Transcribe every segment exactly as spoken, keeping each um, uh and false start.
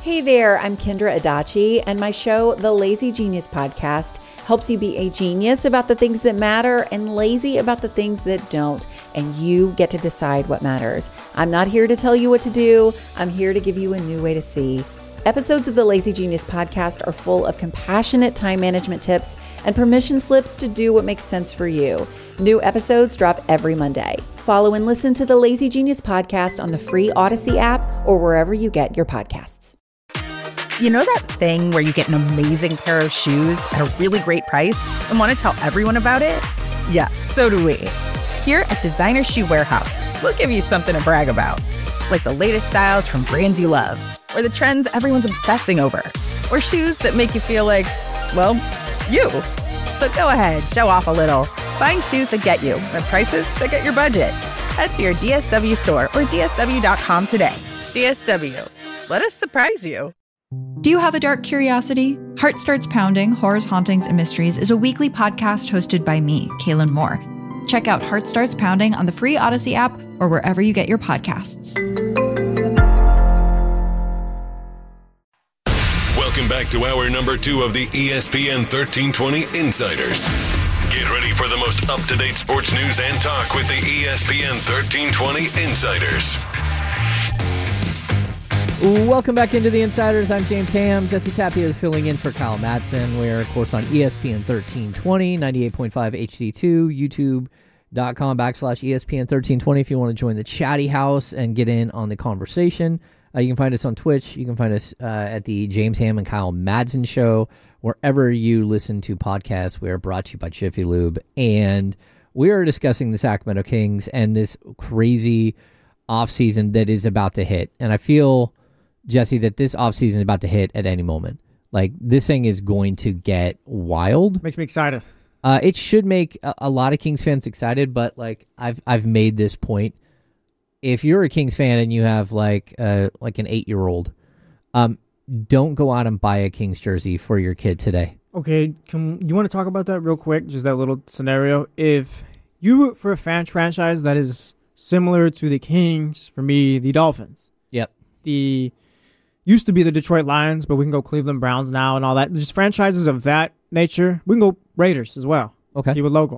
Hey there, I'm Kendra Adachi, and my show, The Lazy Genius Podcast, helps you be a genius about the things that matter and lazy about the things that don't, and you get to decide what matters. I'm not here to tell you what to do. I'm here to give you a new way to see. Episodes of the Lazy Genius Podcast are full of compassionate time management tips and permission slips to do what makes sense for you. New episodes drop every Monday. Follow and listen to the Lazy Genius Podcast on the free Odyssey app or wherever you get your podcasts. You know that thing where you get an amazing pair of shoes at a really great price and want to tell everyone about it? Yeah, so do we. Here at Designer Shoe Warehouse, we'll give you something to brag about, like the latest styles from brands you love, or the trends everyone's obsessing over, or shoes that make you feel like, well, you. So go ahead, show off a little. Find shoes that get you at prices that get your budget. Head to your D S W store or D S W dot com today. D S W, let us surprise you. Do you have a dark curiosity? Heart Starts Pounding, Horrors, Hauntings, and Mysteries is a weekly podcast hosted by me, Kaylin Moore. Check out Heart Starts Pounding on the free Odyssey app or wherever you get your podcasts. Welcome back to hour number two of the E S P N thirteen twenty Insiders. Get ready for the most up-to-date sports news and talk with the E S P N thirteen twenty Insiders. Welcome back into the Insiders. I'm James Ham. Jesse Tapia is filling in for Kyle Madsen. We're, of course, on E S P N thirteen twenty, ninety-eight point five H D two, youtube.com backslash ESPN thirteen twenty if you want to join the chatty house and get in on the conversation. Uh, you can find us on Twitch. You can find us uh, at the James Ham and Kyle Madsen Show. Wherever you listen to podcasts, we are brought to you by Jiffy Lube. And we are discussing the Sacramento Kings and this crazy offseason that is about to hit. And I feel, Jesse, that this offseason is about to hit at any moment. Like, this thing is going to get wild. Makes me excited. Uh, it should make a, a lot of Kings fans excited, but like I've I've made this point. If you're a Kings fan and you have like uh, like an eight-year-old, um, don't go out and buy a Kings jersey for your kid today. Okay, can you want to talk about that real quick? Just that little scenario. If you root for a fan franchise that is similar to the Kings, for me, the Dolphins. Yep. The used to be the Detroit Lions, but we can go Cleveland Browns now and all that. Just franchises of that nature. We can go Raiders as well. Okay. Keep it local.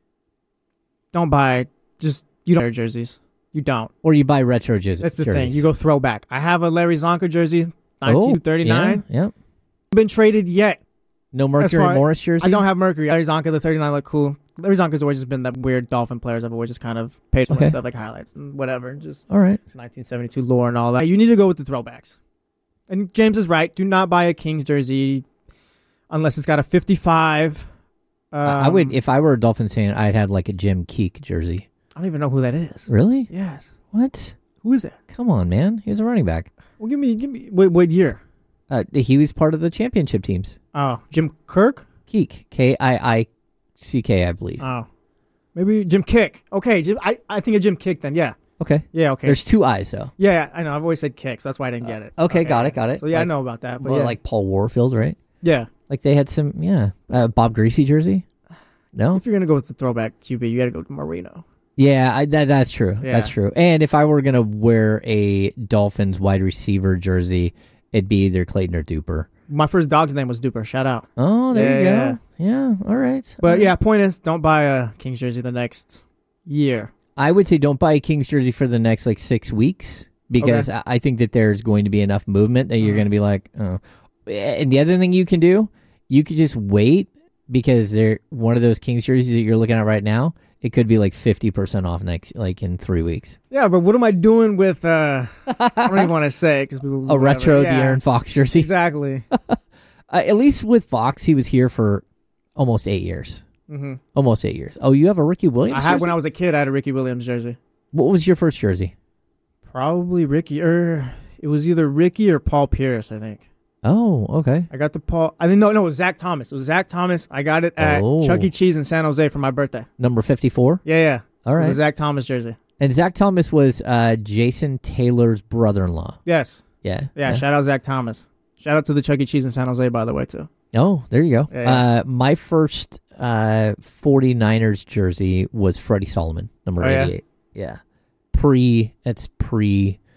Don't buy just you don't wear jerseys. You don't. Or you buy retro jerseys. That's the jerseys. thing. You go throwback. I have a Larry Zonka jersey, nineteen thirty-nine. Oh, yeah, yeah. Been traded yet. No Mercury far, Morris jersey? I don't have Mercury. Larry Zonka, the thirty-nine look cool. Larry Zonka's always just been that weird Dolphin players. I've always just kind of paid for okay. stuff like highlights and whatever. Just all right. nineteen seventy-two lore and all that. You need to go with the throwbacks. And James is right. Do not buy a Kings jersey unless it's got a fifty-five. Um, I would, if I were a Dolphins fan, I'd have like a Jim Keek jersey. I don't even know who that is. Really? Yes. What? Who is that? Come on, man. He was a running back. Well, give me, give me. What, what year? Uh, he was part of the championship teams. Oh, Jim Kirk? Keek. K I I C K, I believe. Oh. Maybe Jim Kick. Okay, Jim, I, I think of Jim Kick then, yeah. Okay. Yeah, okay. There's two I's, though. Yeah, yeah, I know. I've always said Kick, so that's why I didn't get it. Uh, okay, okay, got it, got it. So, yeah, like, I know about that. But well, yeah. like Paul Warfield, right? Yeah. Like they had some, yeah. Uh, Bob Greasy jersey? No? If you're going to go with the throwback Q B, you got to go to Marino. Yeah, I, that that's true. Yeah. That's true. And if I were going to wear a Dolphins wide receiver jersey, it'd be either Clayton or Duper. My first dog's name was Duper. Shout out. Oh, there yeah, you go. Yeah, all right. But all right. yeah, point is, don't buy a Kings jersey the next year. I would say don't buy a Kings jersey for the next like six weeks because okay. I think that there's going to be enough movement that you're mm-hmm. going to be like, oh. And the other thing you can do, you could just wait because they're one of those Kings jerseys that you're looking at right now. It could be like fifty percent off next, like in three weeks. Yeah, but what am I doing with, uh, I don't even want to say. Cause a retro yeah. De'Aaron Fox jersey. Exactly. uh, at least with Fox, he was here for almost eight years. Mm-hmm. Almost eight years. Oh, you have a Ricky Williams I had jersey? When I was a kid, I had a Ricky Williams jersey. What was your first jersey? Probably Ricky, or it was either Ricky or Paul Pierce, I think. Oh, okay. I got the Paul. I mean, no, no, it was Zach Thomas. It was Zach Thomas. I got it at oh. Chuck E. Cheese in San Jose for my birthday. Number fifty-four? Yeah, yeah. All right. It was a Zach Thomas jersey. And Zach Thomas was uh, Jason Taylor's brother-in-law. Yes. Yeah. Yeah, yeah. Shout out Zach Thomas. Shout out to the Chuck E. Cheese in San Jose, by the way, too. Oh, there you go. Yeah, yeah. Uh, my first uh, 49ers jersey was Freddie Solomon, number oh, eighty-eight. Yeah. yeah. Pre, that's pre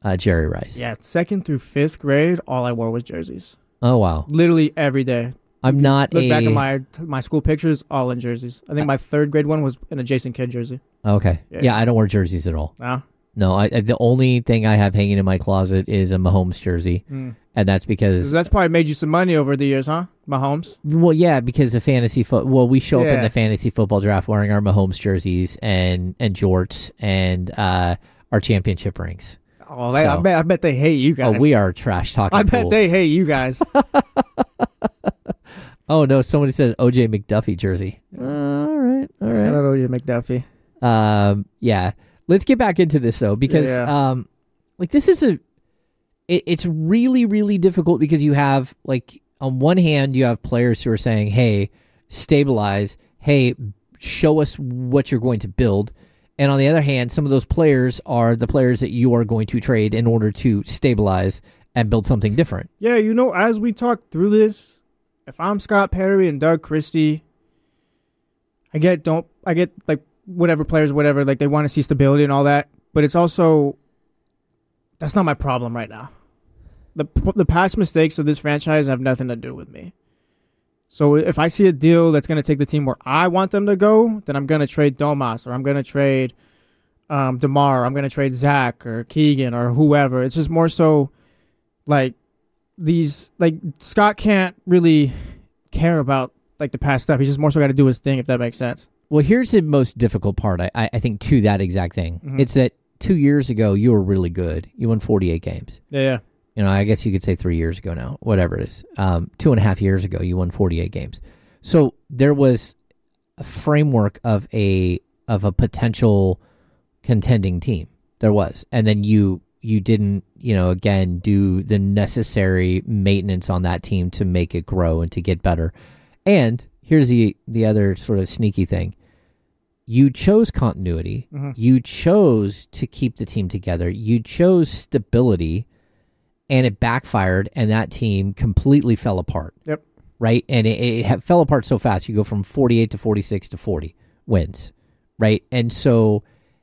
uh, Jerry Rice. Yeah, second through fifth grade, all I wore was jerseys. Oh, wow. Literally every day. I'm not Look a... back at my my school pictures, all in jerseys. I think my third grade one was an Jason Kidd jersey. Okay. Yeah. Yeah, I don't wear jerseys at all. No? No, I, I- the only thing I have hanging in my closet is a Mahomes jersey. Mm. And that's because... That's probably made you some money over the years, huh? Mahomes? Well, yeah, because of fantasy foot. Well, we show up in Yeah. the fantasy football draft wearing our Mahomes jerseys and, and jorts and uh, our championship rings. Oh, they, I So- bet I bet they hate you guys. Oh, we are trash talking I bet fools. they hate you guys. Oh, no, somebody said O J McDuffie jersey. Uh, all right, all I right. don't know you, McDuffie. Um, yeah. Let's get back into this though, because Yeah. um, like this is a, it, it's really really difficult because you have like on one hand you have players who are saying, hey, stabilize, hey, show us what you're going to build, and on the other hand, some of those players are the players that you are going to trade in order to stabilize and build something different. Yeah, you know, as we talk through this, if I'm Scott Perry and Doug Christie, I get don't I get like whatever players, whatever, like they want to see stability and all that, but it's also that's not my problem right now. The the past mistakes of this franchise have nothing to do with me. So if I see a deal that's going to take the team where I want them to go, then I'm going to trade Domas or I'm going to trade um, DeMar, or I'm going to trade Zach or Keegan or whoever. It's just more so like these, like Scott can't really care about like the past stuff. He's just more so got to do his thing, if that makes sense. Well, here's the most difficult part, I, I think, to that exact thing. Mhm. It's that two years ago, you were really good. You won forty-eight games. Yeah, yeah. You know, I guess you could say three years ago now, whatever it is. Um, two and a half years ago, you won forty-eight games. So there was a framework of a of a potential contending team. There was. And then you you didn't, you know, again, do the necessary maintenance on that team to make it grow and to get better. And here's the, the other sort of sneaky thing. You chose continuity. Mhm. You chose to keep the team together. You chose stability, and it backfired, and that team completely fell apart. Yep. Right? And it, it ha- fell apart so fast. You go from forty-eight to forty-six to forty wins. Right? And so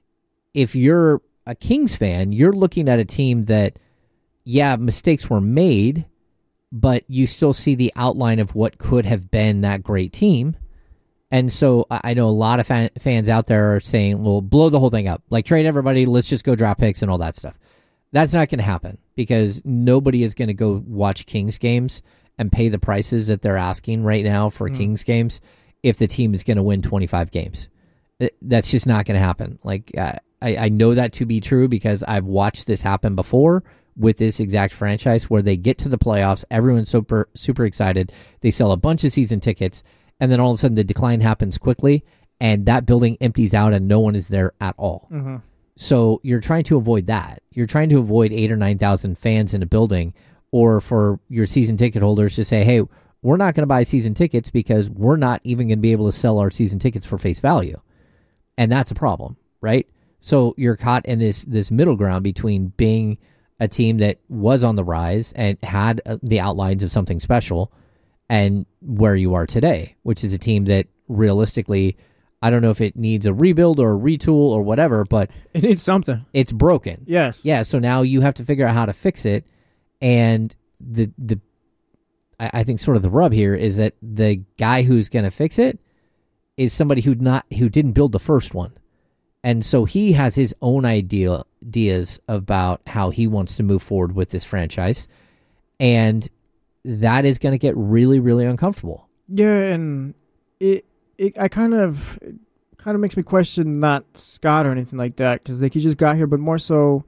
if you're a Kings fan, you're looking at a team that, yeah, mistakes were made, but you still see the outline of what could have been that great team. And so I I know a lot of fan, fans out there are saying, well, blow the whole thing up. Like, trade everybody, let's just go drop picks and all that stuff. That's not going to happen because nobody is going to go watch Kings games and pay the prices that they're asking right now for Mm. Kings games if the team is going to win twenty-five games. It- That's just not going to happen. Like, uh, I, I know that to be true because I've watched this happen before with this exact franchise where they get to the playoffs, everyone's super super excited, they sell a bunch of season tickets, and then all of a sudden the decline happens quickly, and that building empties out and no one is there at all. Mm-hmm. So you're trying to avoid that. You're trying to avoid eight or nine thousand fans in a building, or for your season ticket holders to say, hey, we're not going to buy season tickets because we're not even going to be able to sell our season tickets for face value. And that's a problem, right? So you're caught in this this middle ground between being a team that was on the rise and had uh, the outlines of something special, and where you are today, which is a team that realistically, I don't know if it needs a rebuild or a retool or whatever, but It needs something. it's broken. Yes. Yeah, so now you have to figure out how to fix it. And the the I, I think sort of the rub here is that the guy who's going to fix it is somebody who not who didn't build the first one. And so he has his own idea ideas about how he wants to move forward with this franchise. And that is going to get really, really uncomfortable. Yeah, and it it I kind of it kind of makes me question not Scott or anything like that because like he just got here, but more so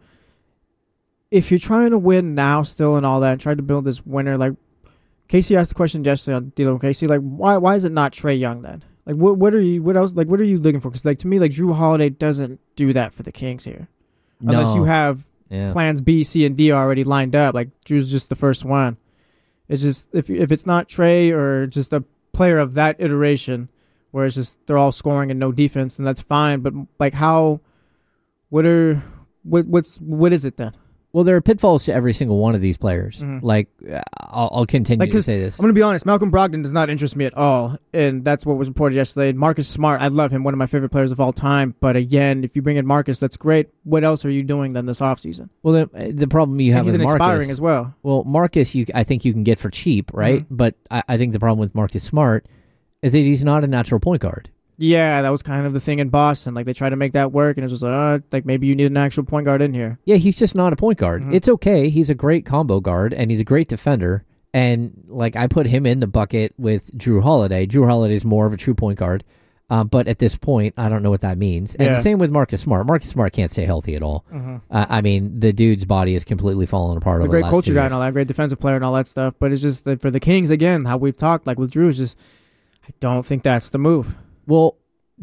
if you're trying to win now still and all that, and try to build this winner. Like Casey asked the question yesterday on dealing with Casey, like why why is it not Trae Young then? Like what what are you what else like what are you looking for? Because like to me like Drew Holiday doesn't do that for the Kings here unless No. you have Yeah. plans B, C, and D already lined up. Like Drew's just the first one. It's just if if it's not Trae or just a player of that iteration, where it's just they're all scoring and no defense, then that's fine. But like how, what are what what's what is it then? Well, there are pitfalls to every single one of these players. Mm-hmm. Like, I'll, I'll continue like, to say this. I'm going to be honest. Malcolm Brogdon does not interest me at all, and that's what was reported yesterday. Marcus Smart, I love him, one of my favorite players of all time. But again, if you bring in Marcus, that's great. What else are you doing then this offseason? Well, the, the problem you have and he's with an Marcus, expiring as well. Well, Marcus, you I think you can get for cheap, right? Mm-hmm. But I, I think the problem with Marcus Smart is that he's not a natural point guard. Yeah, that was kind of the thing in Boston. Like, they tried to make that work, and it was just like, uh, like maybe you need an actual point guard in here. Yeah, he's just not a point guard. Mm-hmm. It's okay. He's a great combo guard, and he's a great defender. And, like, I put him in the bucket with Drew Holiday. Drew Holiday is more of a true point guard. Um, but at this point, I don't know what that means. And yeah. the same with Marcus Smart. Marcus Smart can't stay healthy at all. Mm-hmm. Uh, I mean, the dude's body is completely falling apart. A over great the last culture two guy years. and all that, great defensive player and all that stuff. But it's just that for the Kings, again, how we've talked, like with Drew, is just, I don't think that's the move. Well,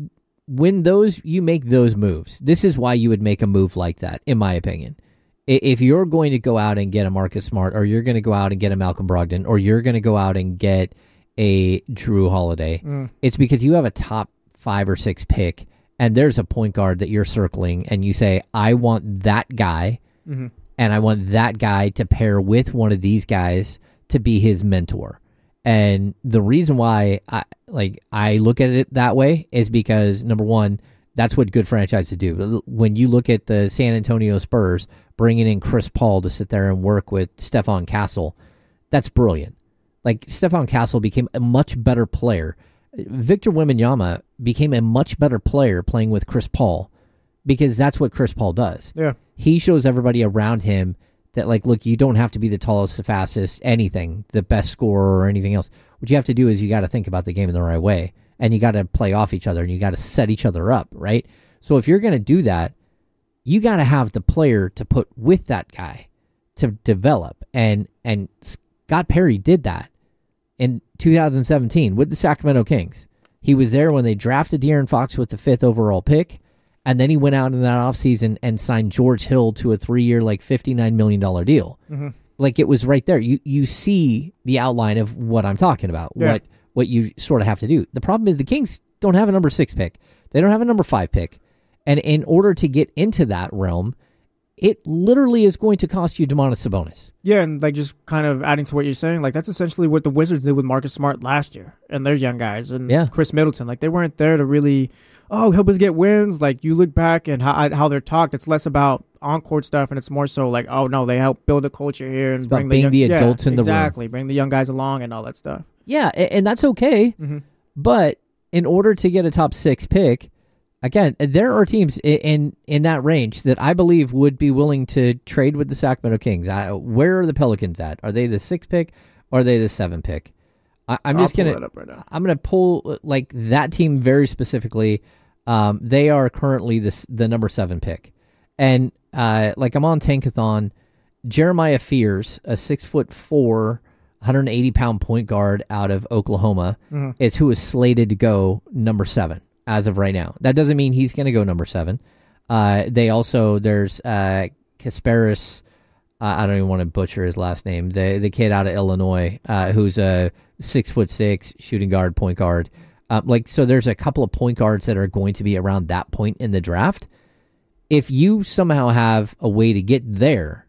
when those you make those moves, this is why you would make a move like that, in my opinion. If you're going to go out and get a Marcus Smart, or you're going to go out and get a Malcolm Brogdon, or you're going to go out and get a Drew Holiday, mm. it's because you have a top five or six pick, and there's a point guard that you're circling, and you say, I want that guy, mm-hmm. and I want that guy to pair with one of these guys to be his mentor. And the reason why I like I look at it that way is because, number one, that's what good franchises do. When you look at the San Antonio Spurs bringing in Chris Paul to sit there and work with Stephon Castle, that's brilliant. Like, Stephon Castle became a much better player. Victor Wembanyama became a much better player playing with Chris Paul because that's what Chris Paul does. Yeah, he shows everybody around him that, like, look, you don't have to be the tallest, the fastest, anything, the best scorer or anything else. What you have to do is you got to think about the game in the right way, and you got to play off each other, and you got to set each other up, right? So if you're going to do that, you got to have the player to put with that guy to develop. And and Scott Perry did that in two thousand seventeen with the Sacramento Kings. He was there when they drafted De'Aaron Fox with the fifth overall pick. And then he went out in that offseason and signed George Hill to a three-year, like fifty-nine million dollars deal. Mm-hmm. Like, it was right there. You you see the outline of what I'm talking about, yeah. what what you sort of have to do. The problem is the Kings don't have a number six pick. They don't have a number five pick. And in order to get into that realm, it literally is going to cost you Domantas Sabonis. Yeah, and like just kind of adding to what you're saying, like that's essentially what the Wizards did with Marcus Smart last year and their young guys and yeah. Chris Middleton. Like, they weren't there to really, oh, help us get wins. Like, you look back and how how they're talked, it's less about on-court stuff and it's more so like, oh no, they help build a culture here and it's bring about the being young, the adults yeah, in the exactly, room. Bring the young guys along and all that stuff. Yeah, and that's okay. Mm-hmm. But in order to get a top six pick, again, there are teams in in that range that I believe would be willing to trade with the Sacramento Kings. I, where are the Pelicans at? Are they the sixth pick or are they the seventh pick? I, I'm I'll just gonna pull that up right now. I'm gonna pull like that team very specifically. Um, they are currently the the number seven pick, and uh, like I'm on Tankathon. Jeremiah Fears, a six foot four, one hundred eighty pound point guard out of Oklahoma, mm-hmm. is who is slated to go number seven. As of right now. That doesn't mean he's going to go number seven. Uh, they also, there's uh, Kasparis, uh, I don't even want to butcher his last name, the the kid out of Illinois, uh, who's a six foot six shooting guard, point guard. Um, like, so there's a couple of point guards that are going to be around that point in the draft. If you somehow have a way to get there,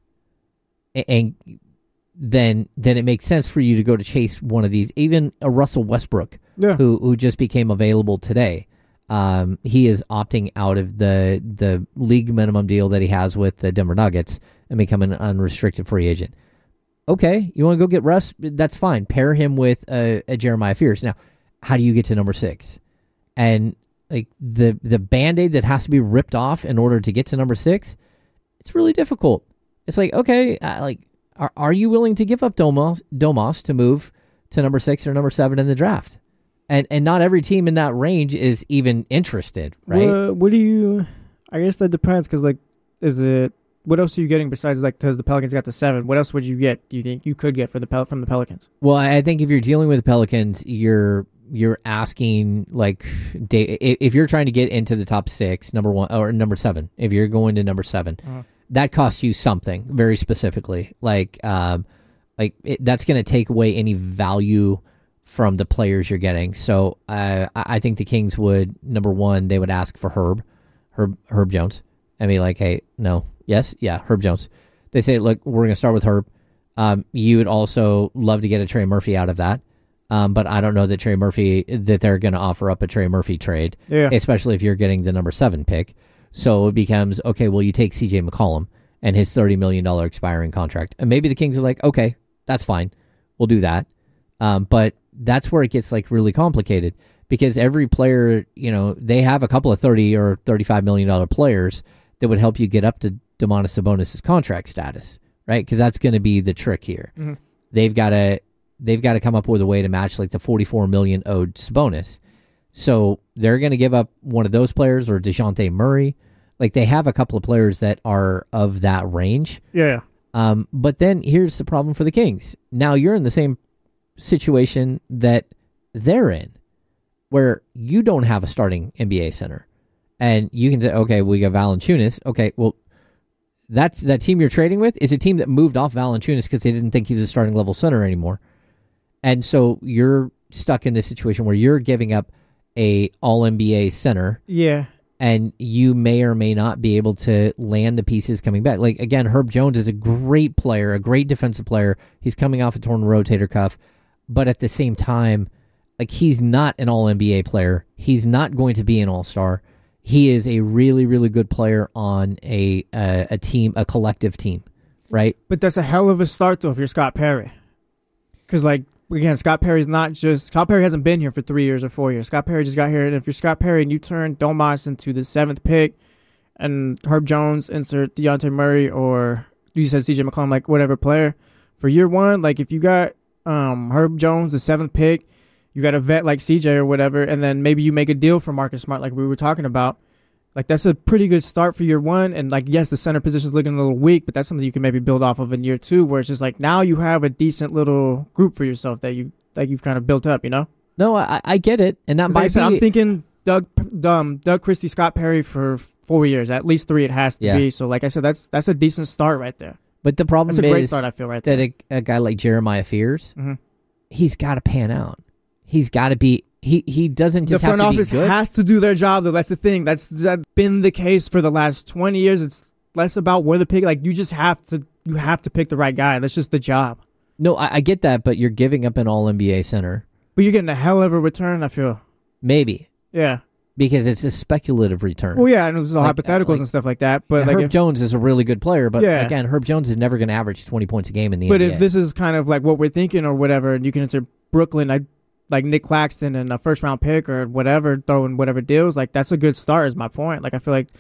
and then then it makes sense for you to go to chase one of these, even a Russell Westbrook, yeah. who who just became available today. Um, he is opting out of the the league minimum deal that he has with the Denver Nuggets and becoming an unrestricted free agent. Okay, you want to go get Russ? That's fine. Pair him with a, a Jeremiah Fears. Now, how do you get to number six? And like the the Band-Aid that has to be ripped off in order to get to number six, it's really difficult. It's like, okay, uh, like are are you willing to give up Domas Domas to move to number six or number seven in the draft? And and not every team in that range is even interested, right? Uh, what do you? I guess that depends because, like, is it? What else are you getting besides like because the Pelicans got the seven? What else would you get? Do you think you could get for the Pel- from the Pelicans? Well, I think if you're dealing with the Pelicans, you're you're asking like if you're trying to get into the top six, number one or number seven. If you're going to number seven, uh-huh. that costs you something very specifically. Like um, like it, that's going to take away any value from the players you're getting. So uh, I think the Kings would, number one, they would ask for Herb, Herb, Herb Jones, and be like, hey, no, yes, yeah, Herb Jones. They say, look, we're going to start with Herb. Um, you would also love to get a Trey Murphy out of that. Um, but I don't know that Trey Murphy, that they're going to offer up a Trey Murphy trade, yeah. especially if you're getting the number seven pick. So it becomes, okay, well, you take C J McCollum and his thirty million dollars expiring contract. And maybe the Kings are like, okay, that's fine. We'll do that. Um, but that's where it gets like really complicated because every player, you know, they have a couple of thirty or thirty-five million dollars players that would help you get up to Domantas Sabonis' contract status, right? Because that's going to be the trick here. Mm-hmm. They've got to they've got to come up with a way to match like the forty-four million dollars owed Sabonis. So they're going to give up one of those players or DeJounte Murray. Like they have a couple of players that are of that range. Yeah. Um, but then here's the problem for the Kings. Now you're in the same situation that they're in, where you don't have a starting N B A center. And you can say, okay, we got Valanciunas. Okay, well, that's that team you're trading with is a team that moved off Valanciunas because they didn't think he was a starting level center anymore. And so you're stuck in this situation where you're giving up a all N B A center. Yeah. And you may or may not be able to land the pieces coming back. Like, again, Herb Jones is a great player, a great defensive player. He's coming off a torn rotator cuff. But at the same time, like, he's not an all N B A player. He's not going to be an all-star. He is a really, really good player on a, a, a team, a collective team, right? But that's a hell of a start, though, if you're Scott Perry. Because, like, again, Scott Perry's not just... Scott Perry hasn't been here for three years or four years. Scott Perry just got here, and if you're Scott Perry and you turn Domas into the seventh pick, and Herb Jones, insert DeJounte Murray, or you said C J McCollum, like, whatever player, for year one, like, if you got um, Herb Jones, the seventh pick, you got a vet like C J or whatever, and then maybe you make a deal for Marcus Smart like we were talking about. Like, that's a pretty good start for year one. And, like, yes, the center position is looking a little weak, but that's something you can maybe build off of in year two, where it's just like now you have a decent little group for yourself that, you, that you've kind of built up, you know? No, I, I get it. And that might like I said, be... I'm thinking Doug um, Doug Christie, Scott Perry for four years. At least three it has to yeah. be. So, like I said, that's that's a decent start right there. But the problem that's a great is start, I feel, right that there. a, a guy like Jeremiah Fears, mm-hmm. he's got to pan out. He's got to be... He he doesn't just the front have to office be good. has to do their job, though. That's the thing. That's, that's been the case for the last twenty years. It's less about where the pick. Like, you just have to you have to pick the right guy. That's just the job. No, I, I get that, but you're giving up an all N B A center. But you're getting a hell of a return, I feel. Maybe. Yeah. Because it's a speculative return. Well, yeah, and it was all like, hypotheticals like, and stuff like that. But yeah, like Herb if, Jones is a really good player, but yeah. again, Herb Jones is never going to average twenty points a game in the but N B A. if this is kind of like what we're thinking or whatever, and you can enter Brooklyn, I like Nick Claxton and a first round pick or whatever, throwing whatever deals, like that's a good start is my point. Like I feel like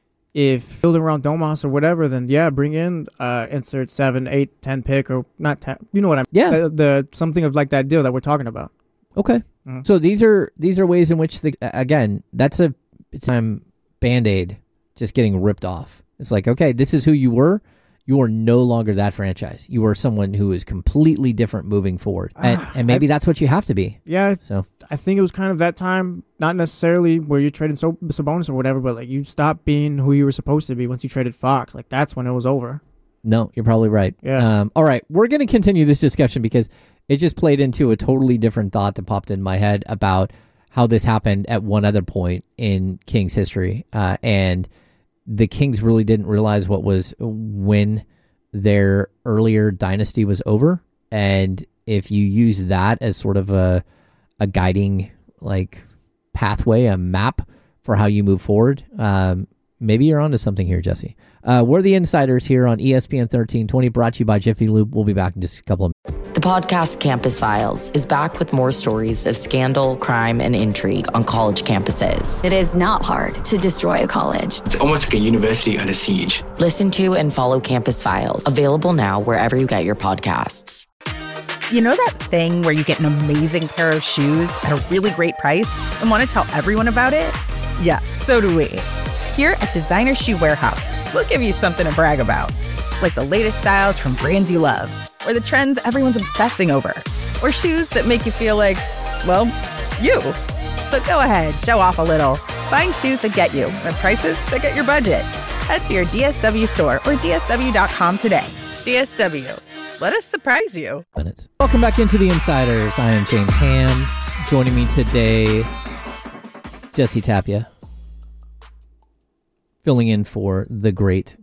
if building around Domas or whatever, then yeah, bring in uh insert seven, eight, ten pick or not ten, you know what I mean? Yeah. The, the something of like that deal that we're talking about. Okay. Mhm. So these are these are ways in which the again, that's a it's a Band-Aid just getting ripped off. It's like, okay, this is who you were. You are no longer that franchise. You are someone who is completely different moving forward. And, Ah, and maybe I- that's what you have to be. Yeah, So I think it was kind of that time, not necessarily where you're trading so- Sabonis or whatever, but like you stopped being who you were supposed to be once you traded Fox. Like that's when it was over. no, you're probably right. Yeah. Um, all right, we're going to continue this discussion because it just played into a totally different thought that popped in my head about how this happened at one other point in Kings history. Uh, and the Kings really didn't realize what was when their earlier dynasty was over. And if you use that as sort of a a guiding like pathway, a map for how you move forward, um, maybe you're onto something here, Jesse. Uh, we're the Insiders here on E S P N thirteen twenty, brought to you by Jiffy Lube. We'll be back in just a couple of minutes. The podcast Campus Files is back with more stories of scandal, crime, and intrigue on college campuses. It is not hard to destroy a college. It's almost like a university under siege. Listen to and follow Campus Files, available now wherever you get your podcasts. You know that thing where you get an amazing pair of shoes at a really great price and want to tell everyone about it? Yeah, so do we. Here at Designer Shoe Warehouse, we'll give you something to brag about. Like the latest styles from brands you love, or the trends everyone's obsessing over, or shoes that make you feel like, well, you. So go ahead, show off a little. Find shoes that get you at prices that get your budget. Head to your D S W store or D S W dot com today. D S W. Let us surprise you. minutes. Welcome back into the Insiders. I am James Ham. Joining me today, Jesse Tapia, filling in for the great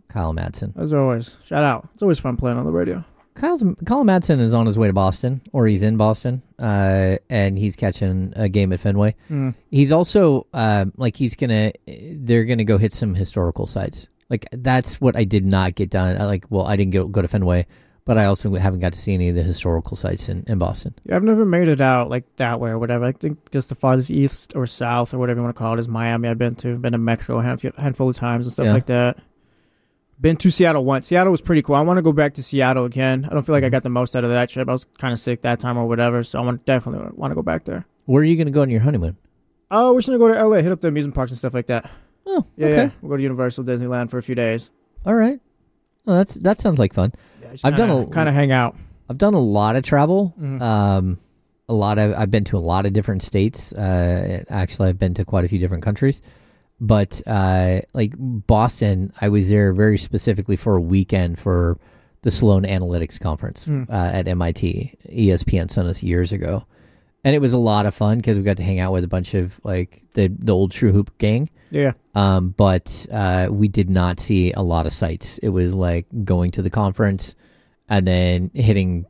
Kyle Madsen. As always, shout out. It's always fun playing on the radio. Kyle's, Kyle Madsen is on his way to Boston, or he's in Boston, uh, and he's catching a game at Fenway. Mm. He's also, uh, like, he's going to, they're going to go hit some historical sites. Like, that's what I did not get done. I, like, well, I didn't go, go to Fenway, but I also haven't got to see any of the historical sites in, in Boston. Yeah, I've never made it out, like, that way or whatever. I think just the farthest east or south or whatever you want to call it is Miami. I've been to. Been to Mexico a handful, handful of times and stuff Yeah. like that. Been to Seattle once. Seattle was pretty cool. I want to go back to Seattle again. I don't feel like I got the most out of that trip. I was kind of sick that time or whatever, so I want definitely want to go back there. Where are you going to go on your honeymoon? Oh, we're just going to go to L A, hit up the amusement parks and stuff like that. Oh, Yeah, okay. yeah. We'll go to Universal, Disneyland for a few days. All right. Well, that's that sounds like fun. Yeah, I've done a kind of hang out. I've done a lot of travel. Mhm. Um, a lot of I've been to a lot of different states. Uh, actually, I've been to quite a few different countries. But uh, like Boston, I was there very specifically for a weekend for the Sloan Analytics Conference Hmm. uh, at M I T. E S P N sent us years ago, and it was a lot of fun because we got to hang out with a bunch of like the the old True Hoop gang. Yeah. Um, but uh, we did not see a lot of sites. It was like going to the conference and then hitting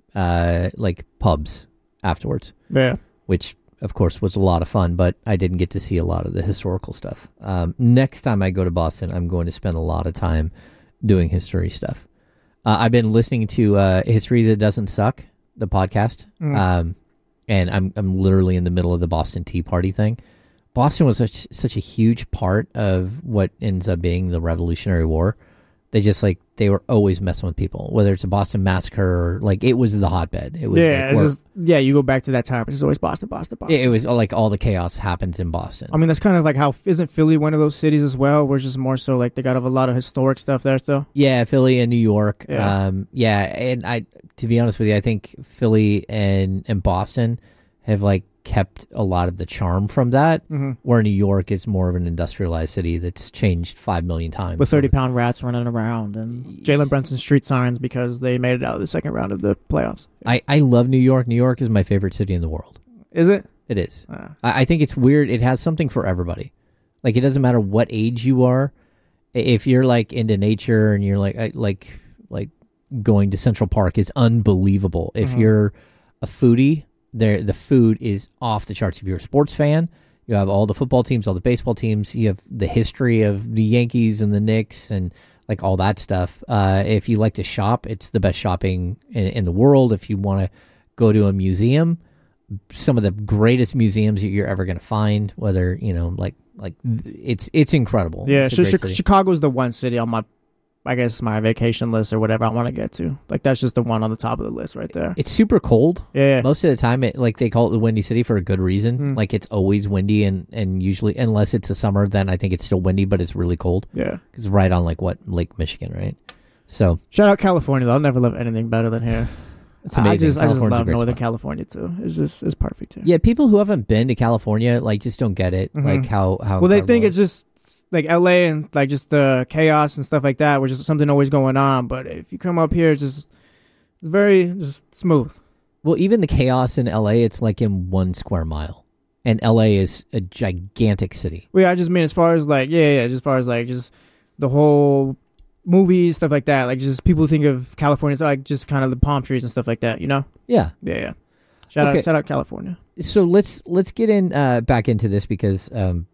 uh, like pubs afterwards. Yeah. Which, of course, was a lot of fun, but I didn't get to see a lot of the historical stuff. Um, next time I go to Boston, I'm going to spend a lot of time doing history stuff. Uh, I've been listening to uh, History That Doesn't Suck, the podcast, Mm. um, and I'm I'm literally in the middle of the Boston Tea Party thing. Boston was such such a huge part of what ends up being the Revolutionary War. They just like they were always messing with people, whether it's a Boston Massacre or like it was the hotbed. It was Yeah, like, it's where- just, yeah, you go back to that time. It's always Boston, Boston, Boston. it, it was like all the chaos happens in Boston. I mean, that's kind of like how, isn't Philly one of those cities as well, where it's just more so like they got a lot of historic stuff there still? Yeah, Philly and New York. Yeah. Um, yeah, and I, to be honest with you, I think Philly and and Boston have like kept a lot of the charm from that. Mm-hmm. Where New York is more of an industrialized city that's changed five million times. With thirty-pound rats running around and Jalen Brunson street signs because they made it out of the second round of the playoffs. I I love New York. New York is my favorite city in the world. Is it? It is. Uh, I, I think it's weird. It has something for everybody. Like it doesn't matter what age you are. I- If you're like into nature and you're like I, like like going to Central Park is unbelievable. If Mhm. you're a foodie, there the food is off the charts. If you're a sports fan, you have all the football teams, all the baseball teams. You have the history of the Yankees and the Knicks and like all that stuff. Uh, if you like to shop, it's the best shopping in, in the world. If you want to go to a museum, some of the greatest museums that you're ever going to find, whether, you know, like, like it's, it's incredible. yeah, It's a Chi- great Chi- city. Chicago's the one city on my, I guess, my vacation list or whatever I want to get to. Like, that's just the one on the top of the list right there. It's super cold. Yeah. Most of the time, it like they call it the Windy City for a good reason. Mm. Like it's always windy, and, and usually, unless it's a summer, then I think it's still windy, but it's really cold. Yeah. It's right on like what Lake Michigan, right? So Shout out California, though. I'll never love anything better than here. it's amazing. I just, I just California's a love great Northern spot. California, too. It's just, it's perfect here. Yeah, people who haven't been to California like just don't get it. Mhm. Like how how Well, they incredible think it it's just like L A and like just the chaos and stuff like that, which is something always going on. But if you come up here, it's just it's very just smooth. Well, even the chaos in L A, it's like in one square mile. And L A is a gigantic city. Well, yeah, I just mean as far as like yeah, yeah, just as far as like just the whole movies stuff like that. Like just people think of California as like just kind of the palm trees and stuff like that. You know? Yeah. Yeah, yeah. Shout Okay. out, shout out California. So let's let's get in uh, back into this because um,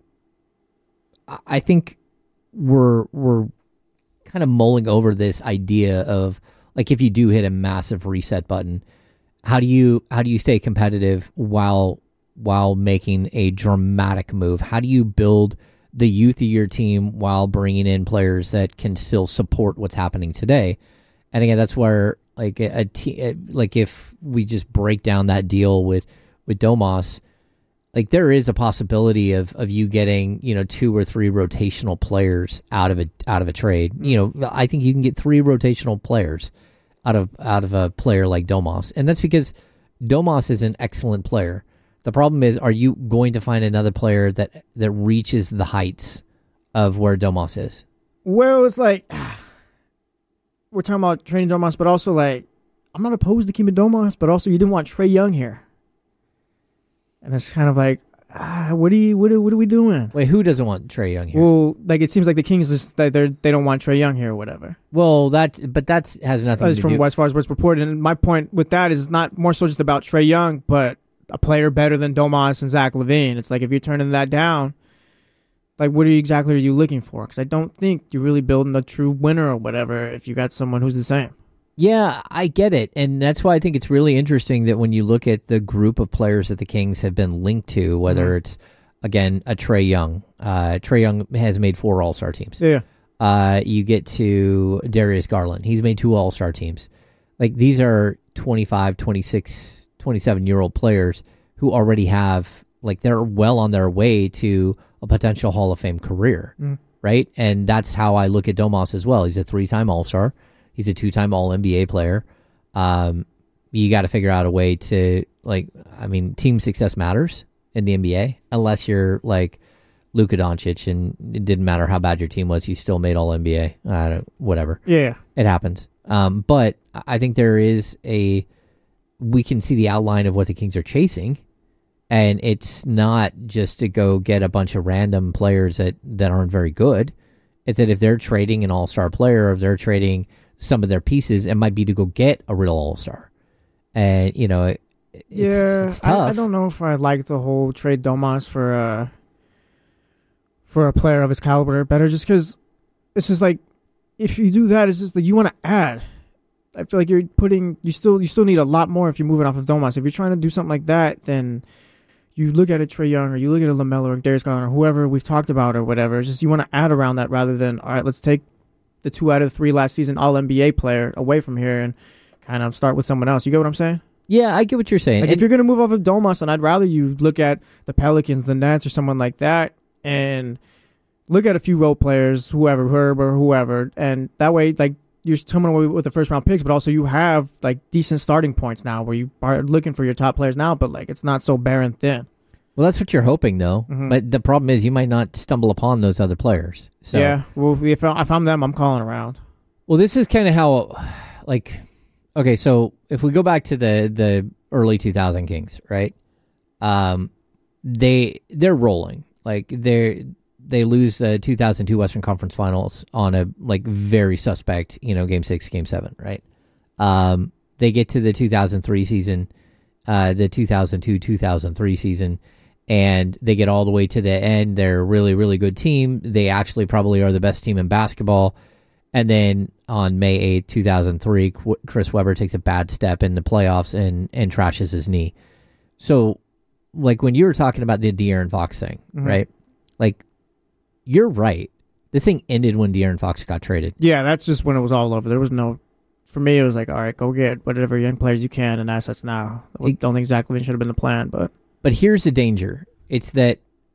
I- I think we're we're kind of mulling over this idea of like if you do hit a massive reset button, how do you how do you stay competitive while while making a dramatic move? How do you build the youth of your team while bringing in players that can still support what's happening today? And again, that's where like a, a te- like if we just break down that deal with with Domas, like there is a possibility of of you getting, you know, two or three rotational players out of a out of a trade. You know, I think you can get three rotational players out of out of a player like Domas, and that's because Domas is an excellent player. The problem is, are you going to find another player that that reaches the heights of where Domas is? Well, it's like we're talking about trading Domas, but also like I'm not opposed to keeping Domas, but also you didn't want Trae Young here, and it's kind of like uh, what do you what are, what are we doing? Wait, who doesn't want Trae Young here? Well, like it seems like the Kings just they they don't want Trae Young here or whatever. Well, that but that has nothing That's to from do. as far as what's reported. And my point with that is not more so just about Trae Young, but a player better than Domas and Zach LaVine. It's like if you're turning that down, like what are you exactly are you looking for? Because I don't think you're really building a true winner or whatever if you got someone who's the same. Yeah, I get it. And that's why I think it's really interesting that when you look at the group of players that the Kings have been linked to, whether mm-hmm. it's, again, a Trae Young. Uh, Trae Young has made four All-Star teams. Yeah. Uh, you get to Darius Garland. He's made two All-Star teams. Like, these are twenty-five, twenty-six, twenty-seven-year-old players who already have, like, they're well on their way to a potential Hall of Fame career, mm. right? And that's how I look at Domas as well. He's a three-time All-Star. He's a two-time All N B A player. Um, you got to figure out a way to, like, I mean, team success matters in the N B A, unless you're like Luka Doncic and it didn't matter how bad your team was, you still made All N B A. I don't, whatever. Yeah. It happens. Um, but I think there is a, we can see the outline of what the Kings are chasing, and it's not just to go get a bunch of random players that, that aren't very good. It's that if they're trading an all-star player, or if they're trading some of their pieces, it might be to go get a real all-star. And, you know, it, it's, yeah, it's tough. I, I don't know if I like the whole trade Domas for a, for a player of his caliber better, just because it's just like, if you do that, it's just that you want to add. I feel like you're putting, you still you still need a lot more if you're moving off of Domas. If you're trying to do something like that, then you look at a Trae Young, or you look at a LaMelo or Darius Garland, or whoever we've talked about or whatever. It's just you want to add around that rather than, all right, let's take the two out of three last season All N B A player away from here and kind of start with someone else. You get what I'm saying? Yeah, I get what you're saying. Like and if you're going to move off of Domas, then I'd rather you look at the Pelicans, the Nets, or someone like that, and look at a few role players, whoever, Herb or whoever, and that way, like, you're coming away with the first round picks, but also you have like decent starting points now where you are looking for your top players now, but like it's not so barren thin. Well, that's what you're hoping, though. Mm-hmm. But the problem is you might not stumble upon those other players. So, yeah, well, if, if I'm them, I'm calling around. Well, this is kind of how, like, okay, so if we go back to the, the early two thousand Kings, right? Um, they they're rolling. Like they they lose the two thousand two Western Conference Finals on a like very suspect, you know, game six, game seven, right? Um, they get to the two thousand three season, uh, the two thousand two two thousand three season. And they get all the way to the end. They're a really, really good team. They actually probably are the best team in basketball. And then on May eighth, two thousand three, Chris Webber takes a bad step in the playoffs and, and trashes his knee. So, like, when you were talking about the De'Aaron Fox thing, mm-hmm. right? Like, you're right. This thing ended when De'Aaron Fox got traded. Yeah, that's just when it was all over. There was no... For me, it was like, all right, go get whatever young players you can and assets now. I don't think Zach LaVine should have been the plan, but... But here's the danger. It's that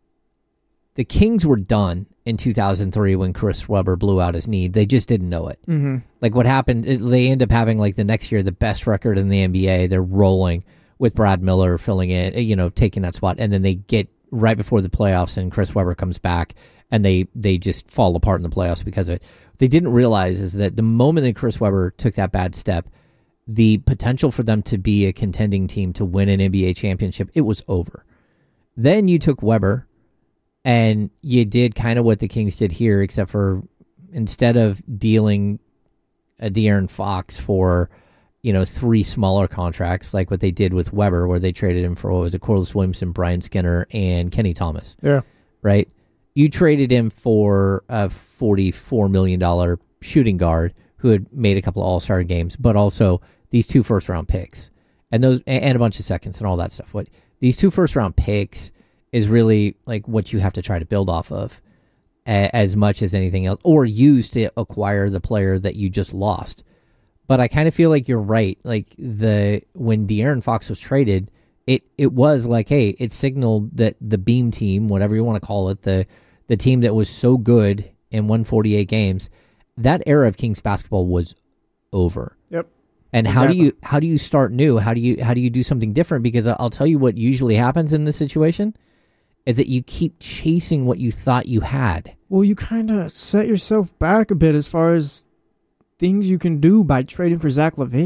the Kings were done in two thousand three when Chris Webber blew out his knee. They just didn't know it. Mm-hmm. Like what happened, it, they end up having like the next year the best record in the N B A. They're rolling with Brad Miller filling it, you know, taking that spot. And then they get right before the playoffs and Chris Webber comes back and they, they just fall apart in the playoffs because of it. What they didn't realize is that the moment that Chris Webber took that bad step, the potential for them to be a contending team to win an N B A championship, it was over. Then you took Webber, and you did kind of what the Kings did here, except for instead of dealing a De'Aaron Fox for, you know, three smaller contracts, like what they did with Webber, where they traded him for, what was it, Corliss Williamson, Brian Skinner, and Kenny Thomas. Yeah. Right? You traded him for a forty-four million dollars shooting guard who had made a couple of all-star games, but also these two first-round picks and those and a bunch of seconds and all that stuff. What these two first-round picks is really like what you have to try to build off of a, as much as anything else, or use to acquire the player that you just lost. But I kind of feel like you're right. Like the when De'Aaron Fox was traded, it it was like, hey, it signaled that the Beam team, whatever you want to call it, the the team that was so good and won forty-eight games, that era of Kings basketball was over. Yep. And exactly. how do you how do you start new? How do you how do you do something different? Because I'll tell you what usually happens in this situation is that you keep chasing what you thought you had. Well, you kind of set yourself back a bit as far as things you can do by trading for Zach LaVine.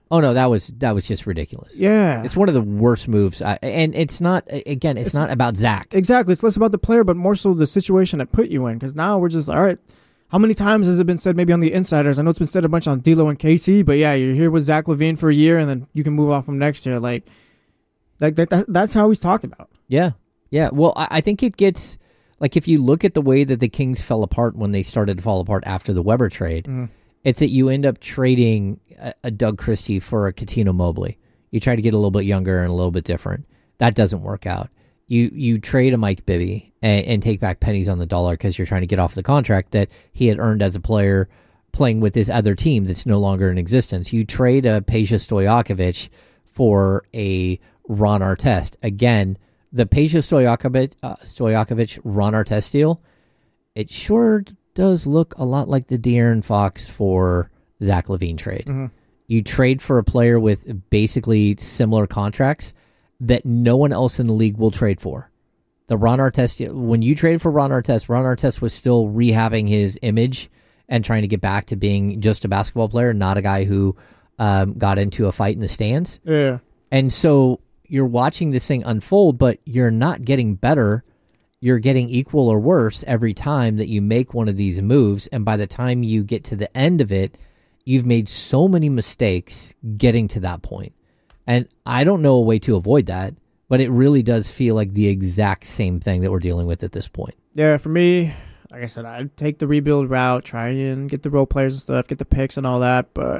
Oh no, that was that was just ridiculous. Yeah. It's one of the worst moves. I, and it's not, again, it's, it's not about Zach. Exactly. It's less about the player, but more so the situation that put you in. Because now we're just, all right, how many times has it been said maybe on the Insiders? I know it's been said a bunch on D'Lo and K C, but yeah, you're here with Zach LaVine for a year, and then you can move off from next year. Like, like that, that that's how he's talked about. Yeah. Yeah. Well, I, I think it gets, like, if you look at the way that the Kings fell apart when they started to fall apart after the Weber trade, mm. it's that you end up trading a, a Doug Christie for a Cuttino Mobley. You try to get a little bit younger and a little bit different. That doesn't work out. You you trade a Mike Bibby and, and take back pennies on the dollar because you're trying to get off the contract that he had earned as a player playing with this other team that's no longer in existence. You trade a Peja Stojakovic for a Ron Artest. Again, the Peja Stojakovic, uh, Stojakovic Ron Artest deal, it sure does look a lot like the De'Aaron Fox for Zach LaVine trade. Mm-hmm. You trade for a player with basically similar contracts that no one else in the league will trade for. The Ron Artest, when you traded for Ron Artest, Ron Artest was still rehabbing his image and trying to get back to being just a basketball player, not a guy who um, got into a fight in the stands. Yeah. And so you're watching this thing unfold, but you're not getting better. You're getting equal or worse every time that you make one of these moves. And by the time you get to the end of it, you've made so many mistakes getting to that point. And I don't know a way to avoid that, but it really does feel like the exact same thing that we're dealing with at this point. Yeah, for me, like I said, I'd take the rebuild route, try and get the role players and stuff, get the picks and all that. But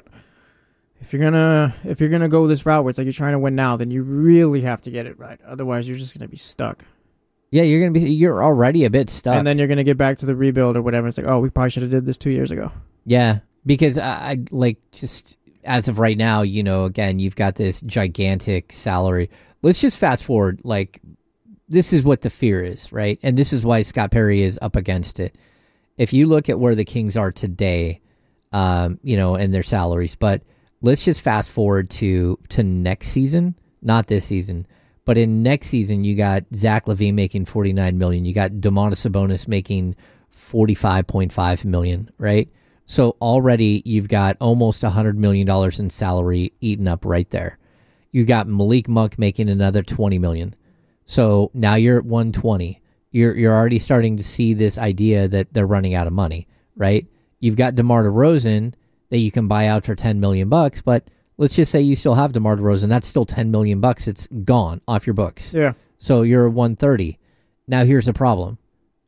if you're gonna if you're gonna go this route where it's like you're trying to win now, then you really have to get it right. Otherwise, you're just gonna be stuck. Yeah, you're gonna be you're already a bit stuck, and then you're gonna get back to the rebuild or whatever. It's like, oh, we probably should have did this two years ago. Yeah, because I, I like just. As of right now, you know, again, you've got this gigantic salary. Let's just fast forward. Like, this is what the fear is, right? And this is why Scott Perry is up against it. If you look at where the Kings are today, um, you know, and their salaries, but let's just fast forward to to next season, not this season, but in next season, you got Zach LaVine making forty-nine million dollars. You got Domantas Sabonis making forty-five point five million dollars, right? So already you've got almost one hundred million dollars in salary eaten up right there. You got Malik Monk making another twenty million dollars. So now you're at one hundred twenty. You're you're already starting to see this idea that they're running out of money, right? You've got DeMar DeRozan that you can buy out for ten million bucks, but let's just say you still have DeMar DeRozan. That's still ten million bucks. It's gone off your books. Yeah. So you're at one hundred thirty. Now here's the problem.